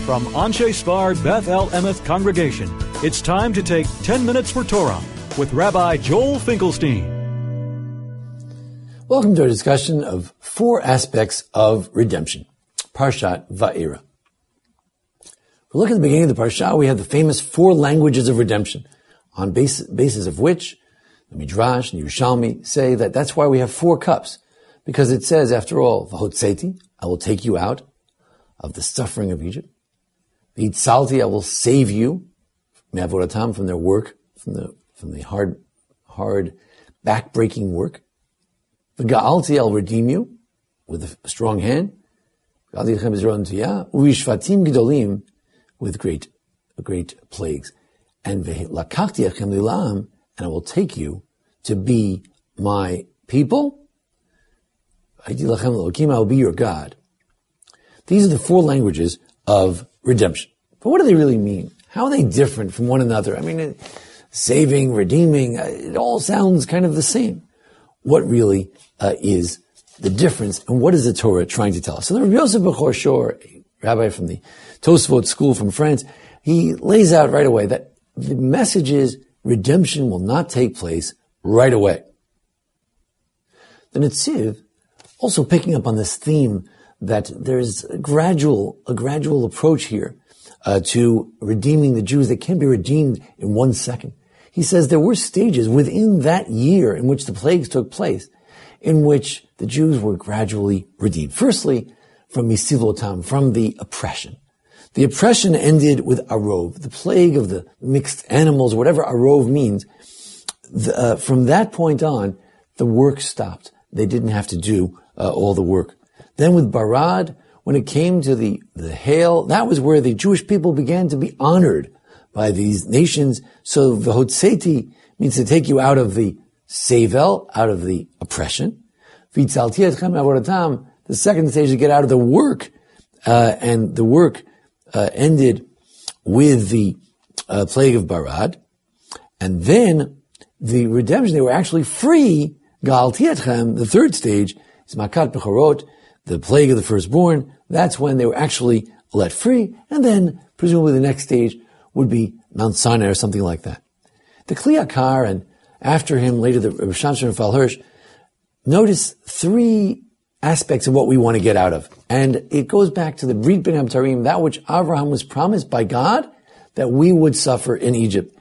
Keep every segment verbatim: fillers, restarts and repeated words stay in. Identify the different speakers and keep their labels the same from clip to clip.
Speaker 1: From Anshe Spar Beth El Emeth Congregation, it's time to take ten minutes for Torah with Rabbi Joel Finkelstein.
Speaker 2: Welcome to our discussion of four aspects of redemption. Parshat Va'era. We look at the beginning of the Parsha, we have the famous four languages of redemption, on base, basis of which the Midrash and Yerushalmi say that that's why we have four cups, because it says, after all, V'hotzeti, I will take you out of the suffering of Egypt. V'itzalti, I will save you, me'avodatam, from their work, from the from the hard, hard, back-breaking work. V'ga'alti, I'll redeem you with a strong hand. V'ishvatim gedolim, with great, great plagues. And v'lakachti echem lilam, and I will take you to be my people. I will be your God. These are the four languages of redemption. But what do they really mean? How are they different from one another? I mean, saving, redeeming, it all sounds kind of the same. What really uh, is the difference, and what is the Torah trying to tell us? So the Rabbi Yosef Bechor Shor, a rabbi from the Tosfot school from France, he lays out right away that the message is redemption will not take place right away. The Netziv, also picking up on this theme that there's a gradual, a gradual approach here uh, to redeeming the Jews that can't be redeemed in one second. He says there were stages within that year in which the plagues took place, in which the Jews were gradually redeemed. Firstly, from Misivotam, from the oppression. The oppression ended with Arov, the plague of the mixed animals, whatever Arov means. The, uh, from that point on, the work stopped. They didn't have to do uh, all the work. Then with Barad, when it came to the, the hail, that was where the Jewish people began to be honored by these nations. So V'hotzeti means to take you out of the sevel, out of the oppression. V'itzalti etchem me'avodatam, the second stage to get out of the work, uh, and the work uh, ended with the uh, plague of Barad. And then the redemption, they were actually free. Ga'alti etchem, the third stage, is Makat Bechorot, the plague of the firstborn. That's when they were actually let free. And then, presumably, the next stage would be Mount Sinai or something like that. The Kli Yakar, and after him, later the Rosh Hashanah and Fal Hirsch, notice three aspects of what we want to get out of. And it goes back to the Brit Ben Abtarim, that which Abraham was promised by God, that we would suffer in Egypt.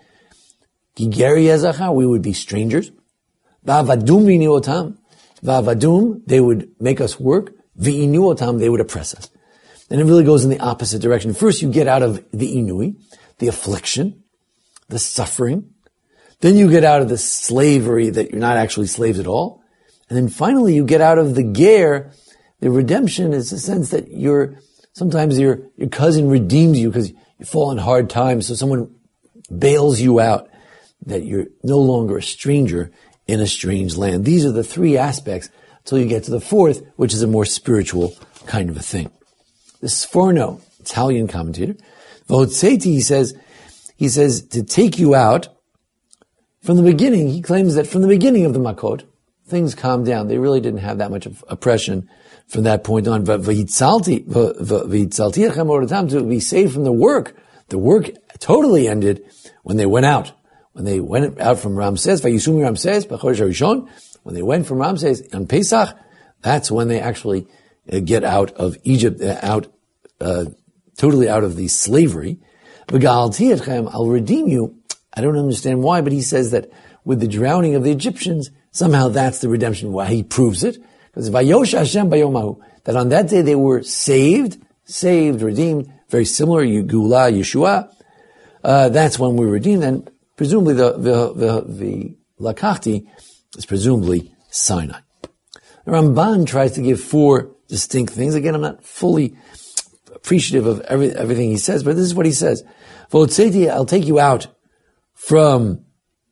Speaker 2: Gigeri Ezacha, we would be strangers. Va'avadum v'iniotam. Va'avadum, they would make us work. V'inuotam, they would oppress us. And it really goes in the opposite direction. First, you get out of the inui, the affliction, the suffering. Then you get out of the slavery that you're not actually slaves at all. And then finally, you get out of the ger. The redemption is a sense that you're, sometimes your, your cousin redeems you because you fall in hard times. So someone bails you out, that you're no longer a stranger in a strange land. These are the three aspects until you get to the fourth, which is a more spiritual kind of a thing. The Sforno, Italian commentator, V'hotzeti, he says, he says to take you out from the beginning. He claims that from the beginning of the Makot, things calmed down. They really didn't have that much of oppression from that point on. V'hitzalti, v'hitzalti echem me'avodatam, to be saved from the work. The work totally ended when they went out. When they went out from Ramses, Vayisumi Ramses, B'chodesh HaRishon, when they went from Ramses on Pesach, that's when they actually uh, get out of Egypt, uh, out, uh, totally out of the slavery. V'ga'alti etchem, I'll redeem you. I don't understand why, but he says that with the drowning of the Egyptians, somehow that's the redemption. Why he proves it. Because Vayosh Hashem Bayomahu, that on that day they were saved, saved, redeemed, very similar, Gula, Yeshua. Uh, that's when we were redeemed, and presumably the, the, the, the Lakachti is presumably Sinai. The Ramban tries to give four distinct things. Again, I'm not fully appreciative of every, everything he says, but this is what he says. V'hotzeti, I'll take you out from,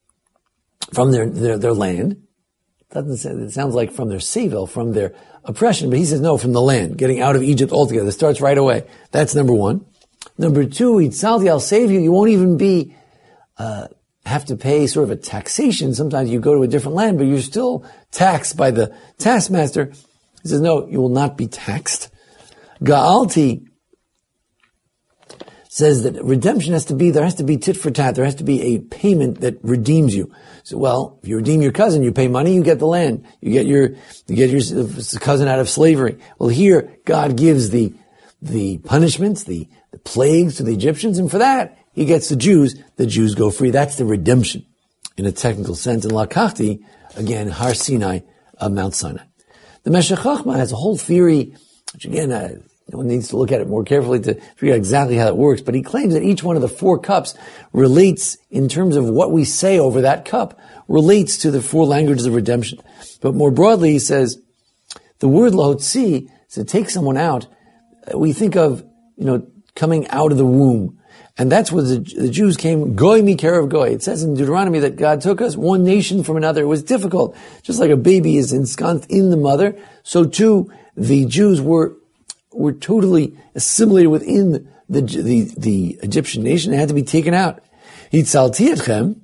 Speaker 2: from their, their, their land. Doesn't say, it sounds like from their sevel, from their oppression, but he says no, from the land, getting out of Egypt altogether. It starts right away. That's number one. Number two, Itzalti, I'll save you. You won't even be, uh, have to pay sort of a taxation. Sometimes you go to a different land, but you're still taxed by the taskmaster. He says, no, you will not be taxed. Ga'alti, says that redemption has to be, there has to be tit for tat, there has to be a payment that redeems you. So, well, if you redeem your cousin, you pay money, you get the land. You get your, you get your cousin out of slavery. Well, here, God gives the, the punishments, the, the plagues to the Egyptians, and for that, he gets the Jews, the Jews go free. That's the redemption, in a technical sense. And Lakachti, again, Har Sinai, uh, Mount Sinai. The Meshech Chochmah has a whole theory, which again, uh, one needs to look at it more carefully to figure out exactly how it works, but he claims that each one of the four cups relates, in terms of what we say over that cup, relates to the four languages of redemption. But more broadly, he says, the word Lahotzi, to take someone out, we think of, you know, coming out of the womb. And that's where the, the Jews came, goy mikerav goy. It says in Deuteronomy that God took us, one nation from another. It was difficult. Just like a baby is ensconced in the mother, so too the Jews were were totally assimilated within the the, the Egyptian nation. They had to be taken out. Hitzalti etchem.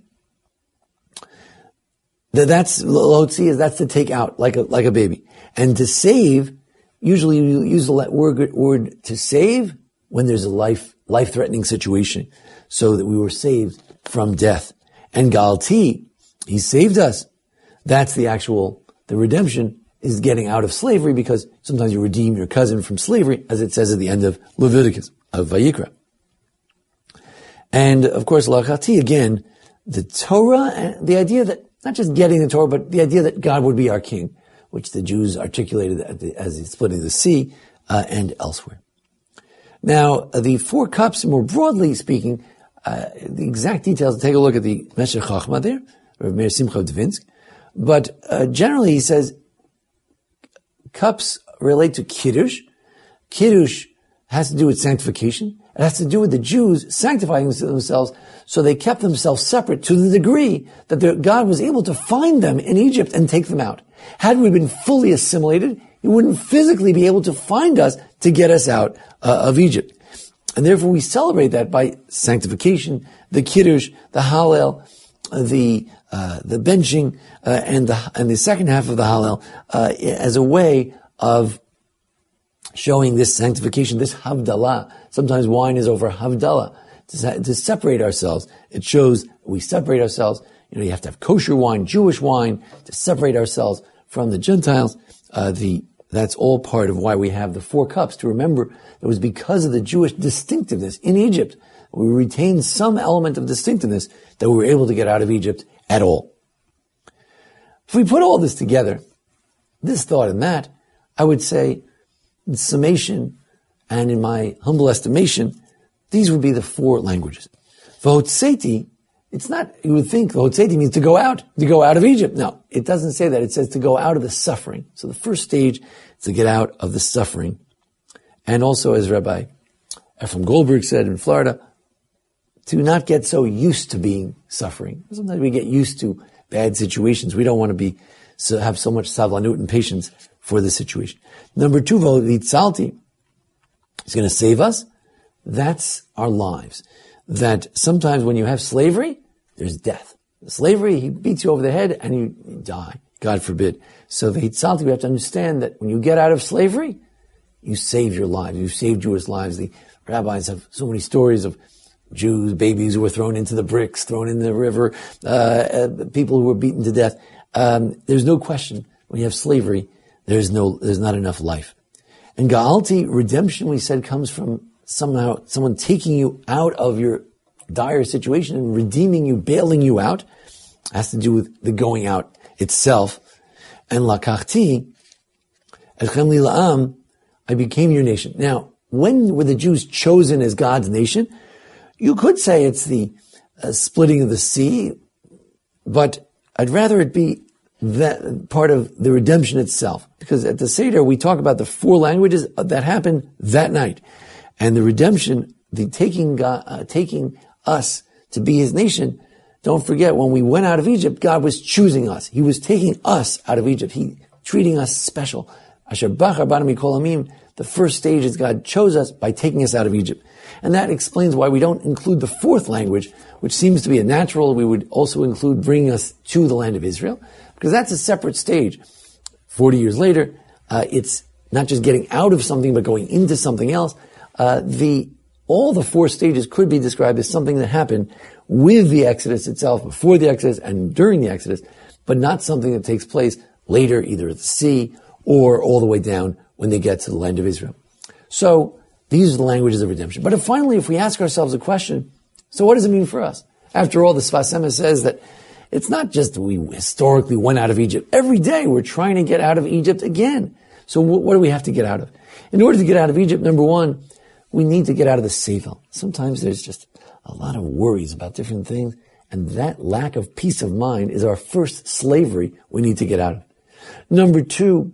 Speaker 2: That that's lotzi is that's to take out like a like a baby, and to save. Usually you use the word word to save when there's a life life threatening situation, so that we were saved from death. And galti, he saved us. That's the actual the redemption. Is getting out of slavery, because sometimes you redeem your cousin from slavery, as it says at the end of Leviticus, of Vayikra. And of course, Lachati, again, the Torah, and the idea that, not just getting the Torah, but the idea that God would be our king, which the Jews articulated at the, as the splitting the sea, uh, and elsewhere. Now, uh, the four cups, more broadly speaking, uh, the exact details, take a look at the Meshech Chochmah there, or Meir Simcha Dvinsk, but uh, generally he says, cups relate to Kiddush. Kiddush has to do with sanctification. It has to do with the Jews sanctifying themselves, so they kept themselves separate to the degree that God was able to find them in Egypt and take them out. Had we been fully assimilated, He wouldn't physically be able to find us to get us out uh, of Egypt. And therefore we celebrate that by sanctification, the Kiddush, the Hallel, the Uh, the benching uh, and the and the second half of the Hallel uh, as a way of showing this sanctification, this Havdalah. Sometimes wine is over Havdalah to, to separate ourselves. It shows we separate ourselves. You know, you have to have kosher wine, Jewish wine, to separate ourselves from the Gentiles. Uh, the that's all part of why we have the four cups, to remember it was because of the Jewish distinctiveness in Egypt. We retained some element of distinctiveness that we were able to get out of Egypt at all. If we put all this together, this thought and that, I would say, in summation, and in my humble estimation, these would be the four languages. V'hotzeti, it's not, you would think v'hotzeti means to go out, to go out of Egypt. No, it doesn't say that. It says to go out of the suffering. So the first stage is to get out of the suffering. And also, as Rabbi Ephraim Goldberg said in Florida, to not get so used to being suffering. Sometimes we get used to bad situations. We don't want to be so have so much savlanut and patience for the situation. Number two, v'hitzalti, is going to save us. That's our lives. That sometimes when you have slavery, there's death. Slavery, he beats you over the head and you, you die. God forbid. So v'hitzalti, we have to understand that when you get out of slavery, you save your lives. You save Jewish lives. The rabbis have so many stories of Jews, babies who were thrown into the bricks, thrown in the river, uh, uh, people who were beaten to death. Um, there's no question when you have slavery, there's no, there's not enough life. And Ga'alti, redemption, we said, comes from somehow someone taking you out of your dire situation and redeeming you, bailing you out. It has to do with the going out itself. And Lakachti, Echem li la'am, I became your nation. Now, when were the Jews chosen as God's nation? You could say it's the uh, splitting of the sea, but I'd rather it be that part of the redemption itself. Because at the Seder, we talk about the four languages that happened that night. And the redemption, the taking God, uh, taking us to be His nation. Don't forget, when we went out of Egypt, God was choosing us. He was taking us out of Egypt. He treating us special. Asher bachar banu mikol hamim. The first stage is God chose us by taking us out of Egypt. And that explains why we don't include the fourth language, which seems to be a natural. We would also include bringing us to the land of Israel, because that's a separate stage. Forty years later, uh, it's not just getting out of something, but going into something else. Uh, the all the four stages could be described as something that happened with the Exodus itself, before the Exodus and during the Exodus, but not something that takes place later, either at the sea or all the way down when they get to the land of Israel. So these are the languages of redemption. But if finally, if we ask ourselves a question, so what does it mean for us? After all, the Sfas Emes says that it's not just that we historically went out of Egypt. Every day we're trying to get out of Egypt again. So what do we have to get out of? In order to get out of Egypt, number one, we need to get out of the Sevel. Sometimes there's just a lot of worries about different things, and that lack of peace of mind is our first slavery we need to get out of. Number two,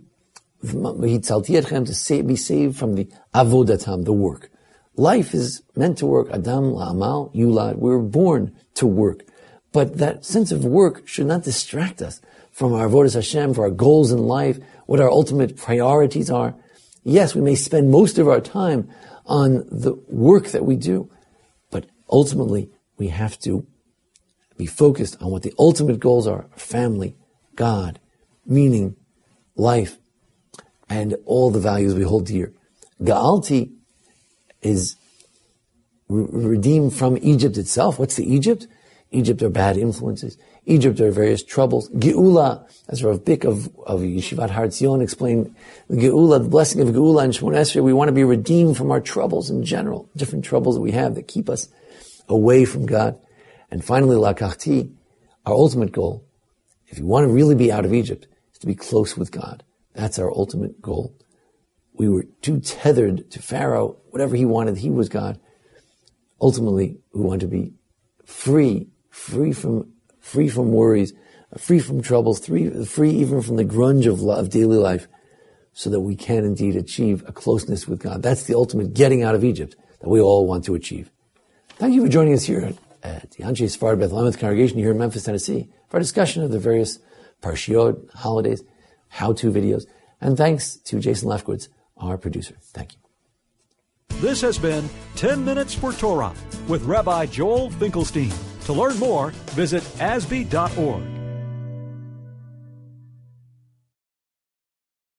Speaker 2: to save, be saved from the avodatam, the work. Life is meant to work. Adam la'amal yulad. We're born to work. But that sense of work should not distract us from our avodas Hashem, for our goals in life, what our ultimate priorities are. Yes, we may spend most of our time on the work that we do, but ultimately we have to be focused on what the ultimate goals are: family, God, meaning, life, and all the values we hold dear. Ga'alti is re- redeemed from Egypt itself. What's the Egypt? Egypt are bad influences. Egypt are various troubles. Geula, as Rav Bick of, of Yeshivat Har Tzion explained, the Geula, the blessing of Geula in Shemona Esrei, we want to be redeemed from our troubles in general, different troubles that we have that keep us away from God. And finally, Lakachti, our ultimate goal, if you want to really be out of Egypt, is to be close with God. That's our ultimate goal. We were too tethered to Pharaoh. Whatever he wanted, he was God. Ultimately, we want to be free, free from, free from worries, free from troubles, free, free even from the grunge of, of daily life, so that we can indeed achieve a closeness with God. That's the ultimate getting out of Egypt that we all want to achieve. Thank you for joining us here at, at the Anshe Sfard Beth Lemeth congregation here in Memphis, Tennessee, for a discussion of the various Parshiot, holidays, how-to videos. And thanks to Jason Lefkowitz, our producer. Thank you.
Speaker 1: This has been ten minutes for Torah with Rabbi Joel Finkelstein. To learn more, visit A S B E dot org.